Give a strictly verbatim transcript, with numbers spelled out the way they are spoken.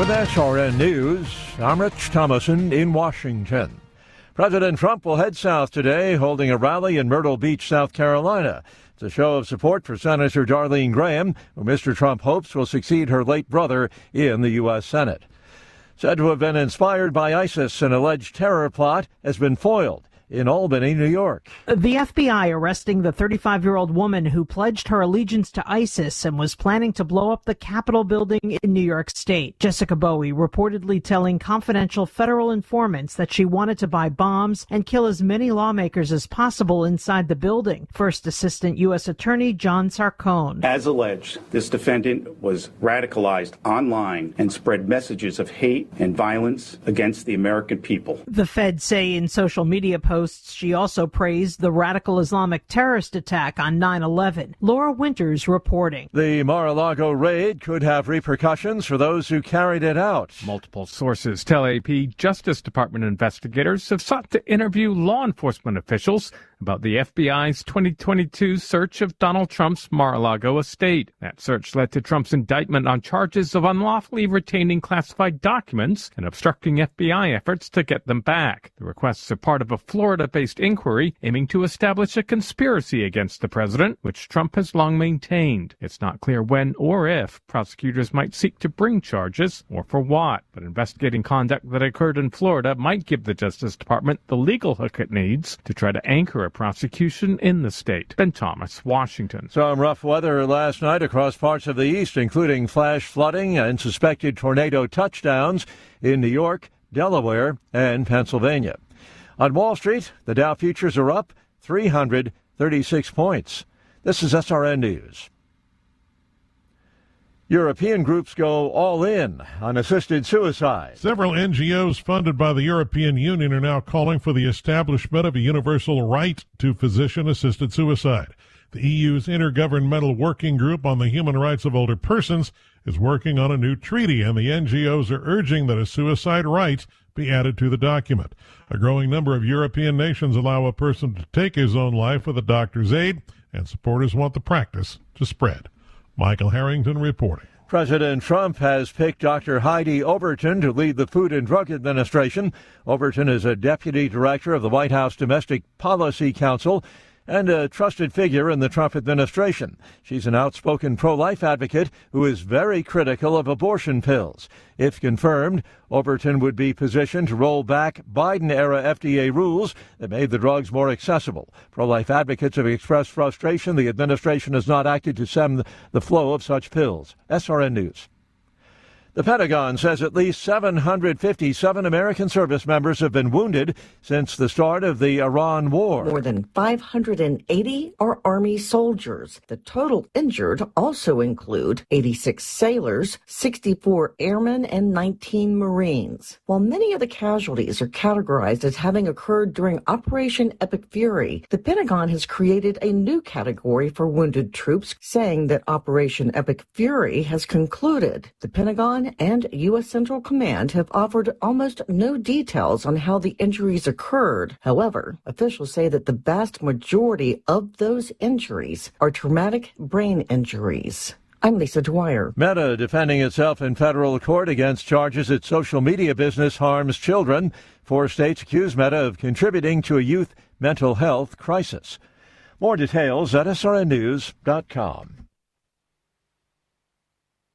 With S R N News, I'm Rich Thomason in Washington. President Trump will head south today, holding a rally in Myrtle Beach, South Carolina. It's a show of support for Senator Darlene Graham, who Mister Trump hopes will succeed her late brother in the U S Senate. Said to have been inspired by ISIS, an alleged terror plot has been foiled in Albany, New York. The F B I arresting the thirty-five-year-old woman who pledged her allegiance to ISIS and was planning to blow up the Capitol building in New York State. Jessica Bowie reportedly telling confidential federal informants that she wanted to buy bombs and kill as many lawmakers as possible inside the building. First Assistant U S Attorney John Sarcone. As alleged, this defendant was radicalized online and spread messages of hate and violence against the American people. The feds say in social media posts she also praised the radical Islamic terrorist attack on nine eleven. Laura Winters reporting. The Mar-a-Lago raid could have repercussions for those who carried it out. Multiple sources tell A P Justice Department investigators have sought to interview law enforcement officials about the F B I's twenty twenty-two search of Donald Trump's Mar-a-Lago estate. That search led to Trump's indictment on charges of unlawfully retaining classified documents and obstructing F B I efforts to get them back. The requests are part of a Florida-based inquiry aiming to establish a conspiracy against the president, which Trump has long maintained. It's not clear when or if prosecutors might seek to bring charges or for what, but investigating conduct that occurred in Florida might give the Justice Department the legal hook it needs to try to anchor a prosecution in the state. Ben Thomas, Washington. Some rough weather last night across parts of the east, including flash flooding and suspected tornado touchdowns in New York, Delaware, and Pennsylvania. On Wall Street, the Dow futures are up three hundred thirty-six points. This is S R N News. European groups go all in on assisted suicide. Several N G Os funded by the European Union are now calling for the establishment of a universal right to physician-assisted suicide. The E U's Intergovernmental Working Group on the Human Rights of Older Persons is working on a new treaty, and the N G Os are urging that a suicide right be added to the document. A growing number of European nations allow a person to take his own life with a doctor's aid, and supporters want the practice to spread. Michael Harrington reporting. President Trump has picked Doctor Heidi Overton to lead the Food and Drug Administration. Overton is a deputy director of the White House Domestic Policy Council and a trusted figure in the Trump administration. She's an outspoken pro-life advocate who is very critical of abortion pills. If confirmed, Overton would be positioned to roll back Biden-era F D A rules that made the drugs more accessible. Pro-life advocates have expressed frustration the administration has not acted to stem the flow of such pills. S R N News. The Pentagon says at least seven hundred fifty-seven American service members have been wounded since the start of the Iran war. More than five hundred eighty are Army soldiers. The total injured also include eighty-six sailors, sixty-four airmen, and nineteen Marines. While many of the casualties are categorized as having occurred during Operation Epic Fury, the Pentagon has created a new category for wounded troops, saying that Operation Epic Fury has concluded. The Pentagon and U S Central Command have offered almost no details on how the injuries occurred. However, officials say that the vast majority of those injuries are traumatic brain injuries. I'm Lisa Dwyer. Meta defending itself in federal court against charges its social media business harms children. Four states accuse Meta of contributing to a youth mental health crisis. More details at S R N news dot com.